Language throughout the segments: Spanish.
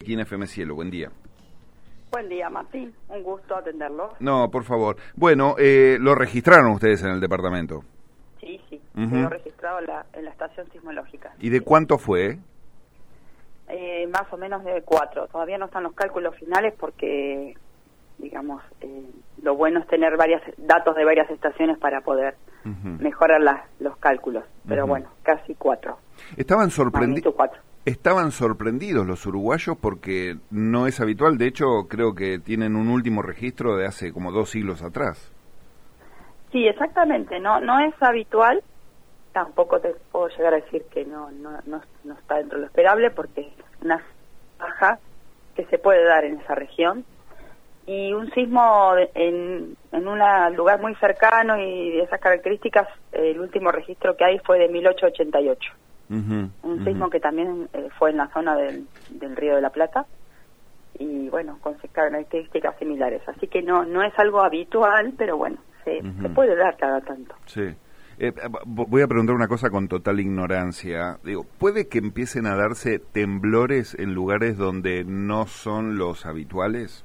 aquí en FM Cielo. Buen día. Buen día, Martín. Un gusto atenderlo. No, por favor. Bueno, lo registraron ustedes en el departamento. Sí, quedó registrado en la estación sismológica. ¿Y de cuánto fue? Más o menos de 4. Todavía no están los cálculos finales porque, digamos, lo bueno es tener datos de varias estaciones para poder mejorar los cálculos. Pero bueno, casi 4. Estaban sorprendidos los uruguayos porque no es habitual. De hecho, creo que tienen un último registro de hace como 2 siglos atrás. Sí, exactamente. No es habitual. Tampoco te puedo llegar a decir que no está dentro de lo esperable porque es una baja que se puede dar en esa región. Y un sismo en un lugar muy cercano y de esas características, el último registro que hay fue de 1888. Un sismo que también fue en la zona del Río de la Plata y bueno, con características similares. Así que no es algo habitual, pero bueno, se puede dar cada tanto. Sí. Voy a preguntar una cosa con total ignorancia. Digo, ¿puede que empiecen a darse temblores en lugares donde no son los habituales?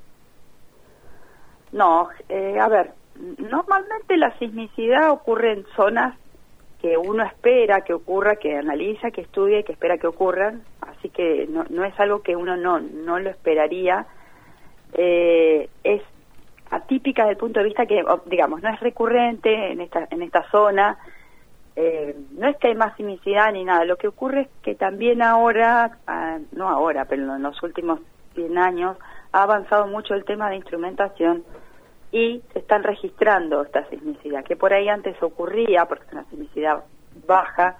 No, a ver, normalmente la sismicidad ocurre en zonas que uno espera que ocurra, que analiza, que estudia y que espera que ocurran, así que no es algo que uno no lo esperaría. Es atípica desde el punto de vista que, digamos, no es recurrente en esta zona, no es que hay más sismicidad ni nada, lo que ocurre es que también ahora, no ahora, pero en los últimos 100 años, ha avanzado mucho el tema de instrumentación y se están registrando esta sismicidad, que por ahí antes ocurría, porque es una sismicidad baja,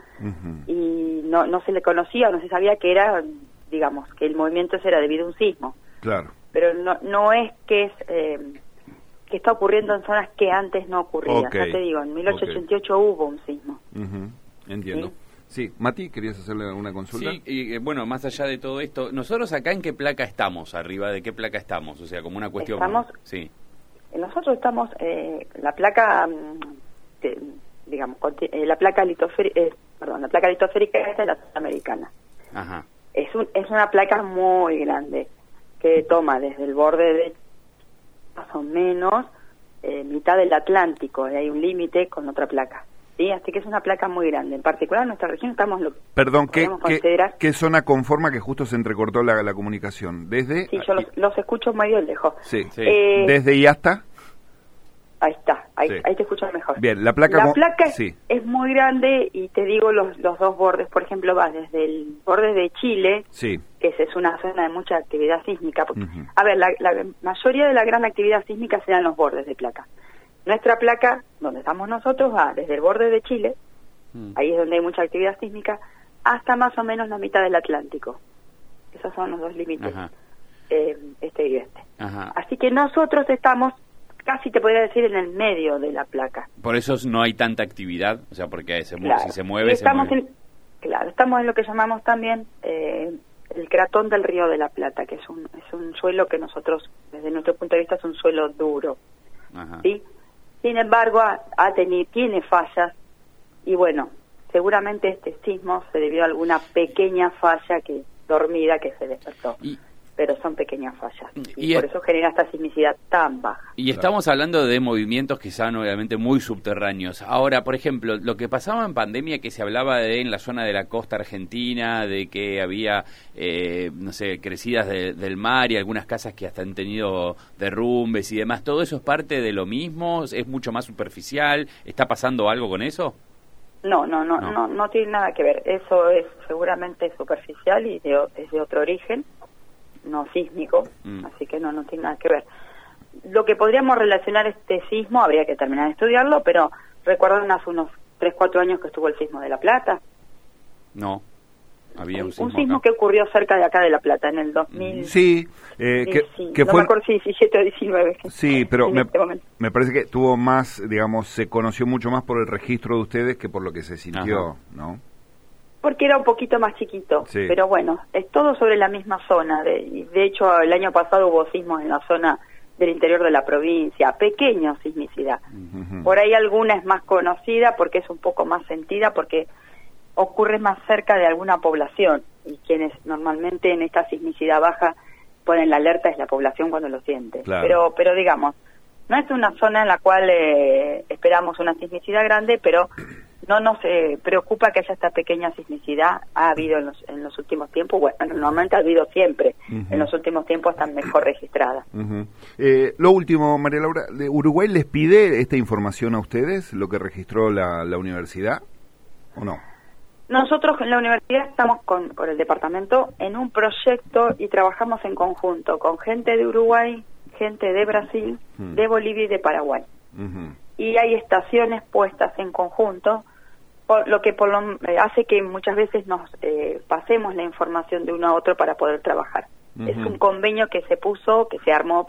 y no se le conocía, no se sabía que era, digamos, que el movimiento ese era debido a un sismo. Claro. Pero no es que es... que está ocurriendo en zonas que antes no ocurría. Ya te digo, en 1888 hubo un sismo. Entiendo. Sí, Mati, ¿querías hacerle alguna consulta? Sí, y bueno, más allá de todo esto, ¿nosotros acá en qué placa estamos? ¿Arriba de qué placa estamos? O sea, como una cuestión... Sí. Nosotros estamos, la placa, digamos, la placa litosférica, la placa litosférica es de la zona americana. Ajá. Es una placa muy grande, que toma desde el borde de más o menos mitad del Atlántico, y hay un límite con otra placa, ¿sí? Así que es una placa muy grande. En particular en nuestra región estamos... Perdón, ¿qué zona conforma que justo se entrecortó la comunicación? ¿Desde...? Sí, yo los escucho medio lejos. Sí. ¿Desde y hasta? Ahí está, ahí te escucho mejor. Bien, la placa es muy grande y te digo los dos bordes, por ejemplo, vas desde el borde de Chile, que es una zona de mucha actividad sísmica. Porque, a ver, la mayoría de la gran actividad sísmica se da en los bordes de placa. Nuestra placa, donde estamos nosotros, va desde el borde de Chile, ahí es donde hay mucha actividad sísmica, hasta más o menos la mitad del Atlántico. Esos son los dos límites, este y este. Así que nosotros estamos... casi te podría decir en el medio de la placa. Por eso no hay tanta actividad, o sea, porque si se mueve, estamos en lo que llamamos también el cratón del Río de la Plata, que es un suelo que nosotros, desde nuestro punto de vista, es un suelo duro. ¿Sí? Sin embargo, tiene fallas, y bueno, seguramente este sismo se debió a alguna pequeña falla dormida que se despertó. Pero son pequeñas fallas, y por eso genera esta sismicidad tan baja. Y estamos hablando de movimientos que son obviamente muy subterráneos. Ahora, por ejemplo, lo que pasaba en pandemia, que se hablaba en la zona de la costa argentina, de que había, no sé, crecidas del mar y algunas casas que hasta han tenido derrumbes y demás, ¿todo eso es parte de lo mismo? ¿Es mucho más superficial? ¿Está pasando algo con eso? No tiene nada que ver. Eso es seguramente superficial y es de otro origen, no sísmico, así que no tiene nada que ver. Lo que podríamos relacionar este sismo, habría que terminar de estudiarlo, pero ¿recuerdan hace unos 3-4 años que estuvo el sismo de La Plata? No, había un sismo que ocurrió cerca de acá de La Plata en el 2000. Sí, que fue... mejor 17 o 19. Sí, pero me parece que tuvo más, digamos, se conoció mucho más por el registro de ustedes que por lo que se sintió, ¿no? Porque era un poquito más chiquito, pero bueno, es todo sobre la misma zona. De hecho, el año pasado hubo sismos en la zona del interior de la provincia, pequeña sismicidad. Por ahí alguna es más conocida porque es un poco más sentida, porque ocurre más cerca de alguna población. y quienes normalmente en esta sismicidad baja ponen la alerta es la población cuando lo siente. Claro. Pero digamos, no es una zona en la cual esperamos una sismicidad grande, pero no nos preocupa que haya esta pequeña sismicidad. Ha habido en los últimos tiempos, bueno, normalmente ha habido siempre, en los últimos tiempos están mejor registradas. Lo último, María Laura, ¿de Uruguay les pide esta información a ustedes, lo que registró la universidad, o no? Nosotros en la universidad estamos con el departamento en un proyecto y trabajamos en conjunto con gente de Uruguay, gente de Brasil, de Bolivia y de Paraguay. Y hay estaciones puestas en conjunto, lo que hace que muchas veces nos pasemos la información de uno a otro para poder trabajar. Es un convenio que se armó,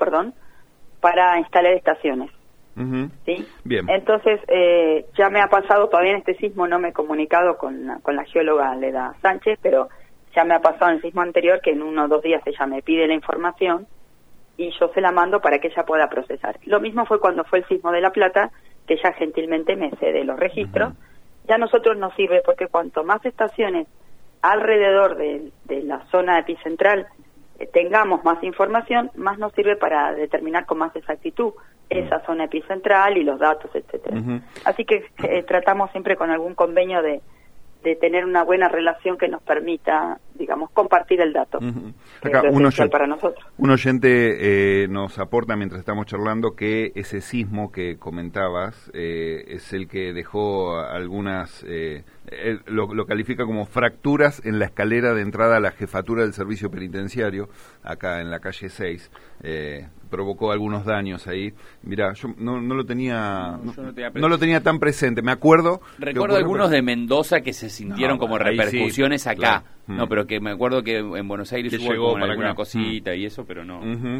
para instalar estaciones. ¿Sí? Bien. Entonces, ya me ha pasado, todavía en este sismo no me he comunicado con la geóloga Leda Sánchez, pero ya me ha pasado en el sismo anterior que en 1 o 2 días ella me pide la información y yo se la mando para que ella pueda procesar. Lo mismo fue cuando fue el sismo de La Plata, que ella gentilmente me cede los registros. Ya a nosotros nos sirve porque cuanto más estaciones alrededor de la zona epicentral tengamos más información, más nos sirve para determinar con más exactitud esa zona epicentral y los datos, etcétera. Así que tratamos siempre con algún convenio de tener una buena relación que nos permita, digamos, compartir el dato. Acá, es esencial para nosotros. Un oyente nos aporta mientras estamos charlando que ese sismo que comentabas es el que dejó algunas, lo califica como fracturas en la escalera de entrada a la jefatura del servicio penitenciario, acá en la calle 6. Provocó algunos daños ahí. Mirá, yo no lo tenía no lo tenía tan presente. Me acuerdo. Recuerdo algunos de Mendoza que se sintieron como repercusiones acá. Claro. No, pero que me acuerdo que en Buenos Aires hubo como alguna cosita y eso, pero no.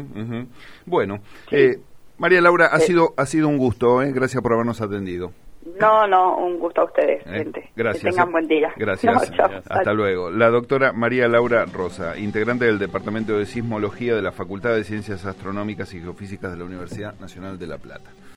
Bueno, María Laura, ha sido un gusto, gracias por habernos atendido. No, un gusto a ustedes, gente. Gracias. Que tengan buen día. Gracias. Hasta luego. La doctora María Laura Rosa, integrante del Departamento de Sismología de la Facultad de Ciencias Astronómicas y Geofísicas de la Universidad Nacional de La Plata.